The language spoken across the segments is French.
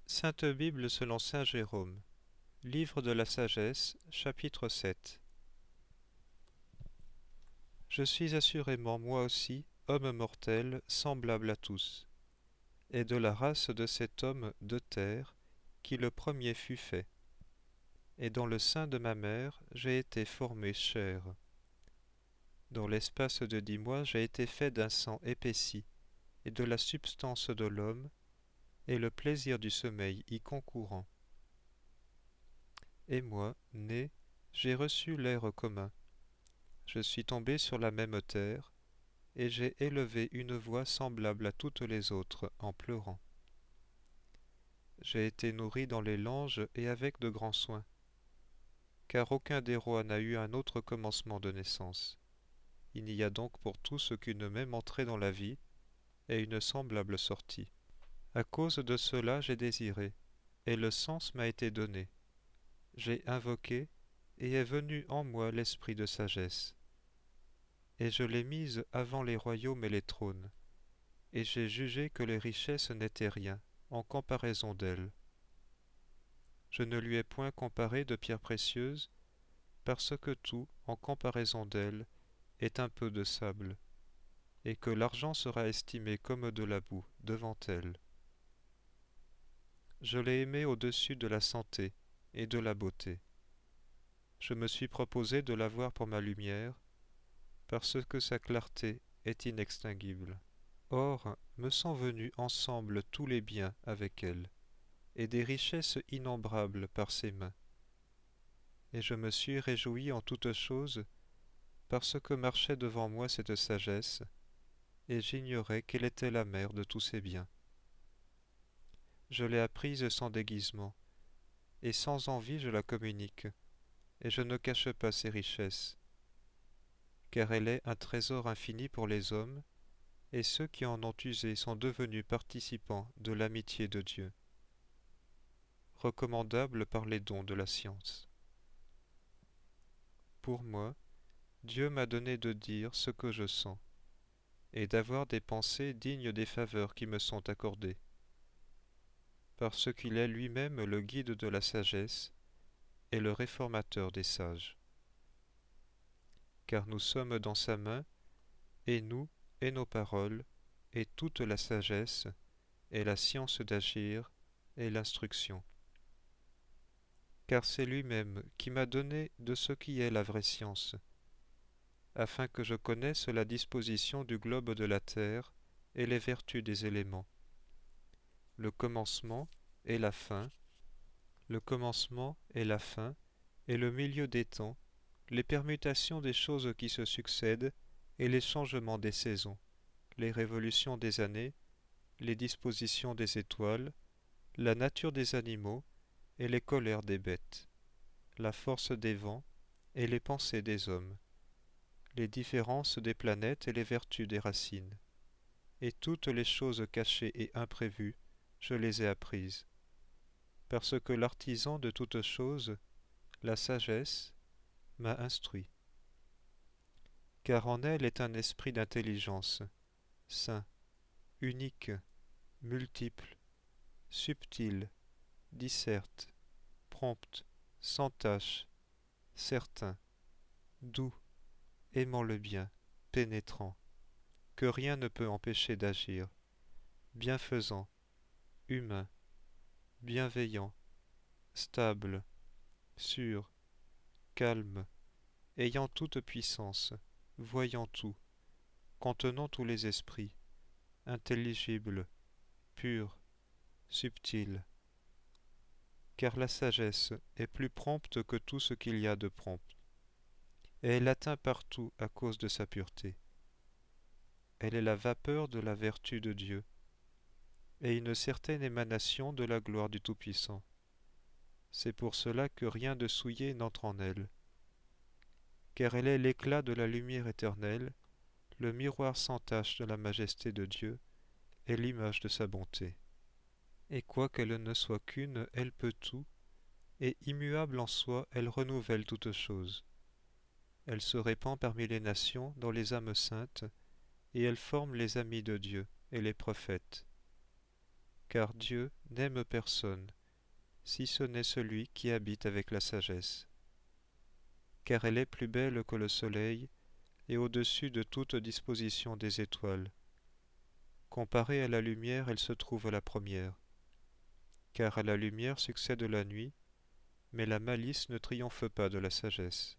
Sainte Bible selon saint Jérôme. Livre de la sagesse, chapitre 7. Je suis assurément moi aussi homme mortel, semblable à tous, et de la race de cet homme de terre qui le premier fut fait. Et dans le sein de ma mère j'ai été formé chair. Dans l'espace de 10 mois j'ai été fait d'un sang épaissi, et de la substance de l'homme, et le plaisir du sommeil y concourant. Et moi, né, j'ai reçu l'air commun. Je suis tombé sur la même terre, et j'ai élevé une voix semblable à toutes les autres en pleurant. J'ai été nourri dans les langes et avec de grands soins, car aucun des rois n'a eu un autre commencement de naissance. Il n'y a donc pour tous qu'une même entrée dans la vie et une semblable sortie. À cause de cela j'ai désiré, et le sens m'a été donné. J'ai invoqué, et est venu en moi l'esprit de sagesse. Et je l'ai mise avant les royaumes et les trônes, et j'ai jugé que les richesses n'étaient rien, en comparaison d'elles. Je ne lui ai point comparé de pierres précieuses, parce que tout, en comparaison d'elles, est un peu de sable, et que l'argent sera estimé comme de la boue devant elle. Je l'ai aimée au-dessus de la santé et de la beauté. Je me suis proposé de l'avoir pour ma lumière, parce que sa clarté est inextinguible. Or, me sont venus ensemble tous les biens avec elle, et des richesses innombrables par ses mains. Et je me suis réjoui en toutes choses, parce que marchait devant moi cette sagesse, et j'ignorais quelle était la mère de tous ces biens. Je l'ai apprise sans déguisement, et sans envie je la communique, et je ne cache pas ses richesses, car elle est un trésor infini pour les hommes, et ceux qui en ont usé sont devenus participants de l'amitié de Dieu, recommandable par les dons de la science. Pour moi, Dieu m'a donné de dire ce que je sens, et d'avoir des pensées dignes des faveurs qui me sont accordées, parce qu'il est lui-même le guide de la sagesse et le réformateur des sages. Car nous sommes dans sa main, et nous, et nos paroles, et toute la sagesse, et la science d'agir, et l'instruction. Car c'est lui-même qui m'a donné de ce qui est la vraie science, afin que je connaisse la disposition du globe de la terre et les vertus des éléments, le commencement et la fin, le commencement et la fin, et le milieu des temps, les permutations des choses qui se succèdent, et les changements des saisons, les révolutions des années, les dispositions des étoiles, la nature des animaux, et les colères des bêtes, la force des vents, et les pensées des hommes, les différences des planètes et les vertus des racines, et toutes les choses cachées et imprévues, je les ai apprises, parce que l'artisan de toutes choses, la sagesse, m'a instruit. Car en elle est un esprit d'intelligence, saint, unique, multiple, subtil, disserte, prompt, sans tache, certain, doux, aimant le bien, pénétrant, que rien ne peut empêcher d'agir, bienfaisant, humain, bienveillant, stable, sûr, calme, ayant toute puissance, voyant tout, contenant tous les esprits, intelligible, pur, subtil. Car la sagesse est plus prompte que tout ce qu'il y a de prompt, et elle atteint partout à cause de sa pureté. Elle est la vapeur de la vertu de Dieu, et une certaine émanation de la gloire du Tout-Puissant. C'est pour cela que rien de souillé n'entre en elle, car elle est l'éclat de la lumière éternelle, le miroir sans tache de la majesté de Dieu, et l'image de sa bonté. Et quoiqu'elle ne soit qu'une, elle peut tout, et immuable en soi, elle renouvelle toutes choses. Elle se répand parmi les nations dans les âmes saintes, et elle forme les amis de Dieu et les prophètes. car Dieu n'aime personne, si ce n'est celui qui habite avec la sagesse. Car elle est plus belle que le soleil, et au-dessus de toute disposition des étoiles. Comparée à la lumière, elle se trouve la première. Car à la lumière succède la nuit, mais la malice ne triomphe pas de la sagesse.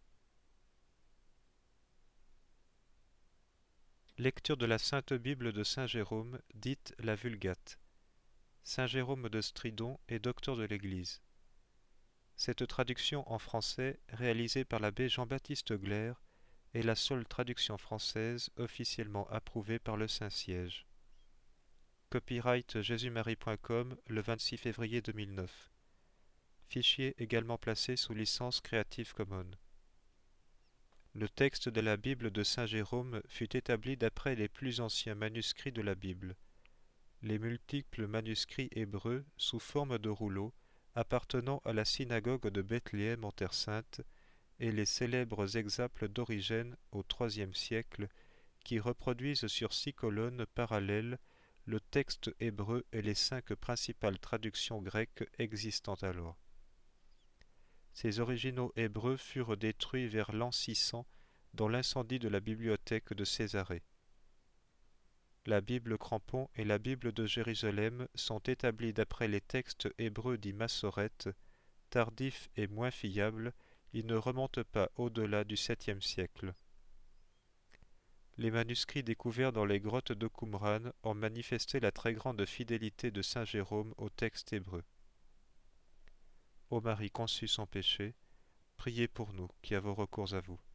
Lecture de la Sainte Bible de Saint Jérôme, dite la Vulgate. Saint Jérôme de Stridon est docteur de l'Église. Cette traduction en français, réalisée par l'abbé Jean-Baptiste Glaire, est la seule traduction française officiellement approuvée par le Saint-Siège. Copyright jésusmarie.com le 26 février 2009. Fichier également placé sous licence Creative Commons. Le texte de la Bible de Saint Jérôme fut établi d'après les plus anciens manuscrits de la Bible. Les multiples manuscrits hébreux sous forme de rouleaux appartenant à la synagogue de Bethléem en Terre Sainte et les célèbres exemples d'Origène au IIIe siècle qui reproduisent sur 6 colonnes parallèles le texte hébreu et les 5 principales traductions grecques existant alors. Ces originaux hébreux furent détruits vers l'an 600 dans l'incendie de la bibliothèque de Césarée. La Bible Crampon et la Bible de Jérusalem sont établies d'après les textes hébreux dits Massorètes, tardifs et moins fiables, ils ne remontent pas au-delà du 7e siècle. Les manuscrits découverts dans les grottes de Qumran ont manifesté la très grande fidélité de saint Jérôme au texte hébreu. Ô Marie conçue sans péché, priez pour nous qui avons recours à vous.